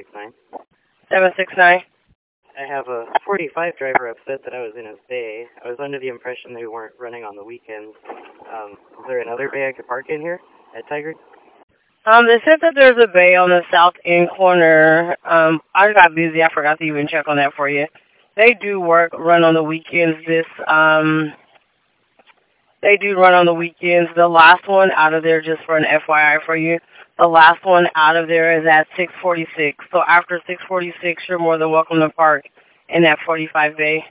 769. 769. I have a 45 driver upset that I was in his bay. I was under the impression they weren't running on the weekends. Is there another bay I could park in here at Tiger? They said that there's a bay on the south end corner. I got busy. I forgot to even check on that for you. They do run on the weekends. They do run on the weekends. The last one out of there, just for an FYI for you, the last one out of there is at 6:46. So after 6:46, you're more than welcome to park in that 45 bay.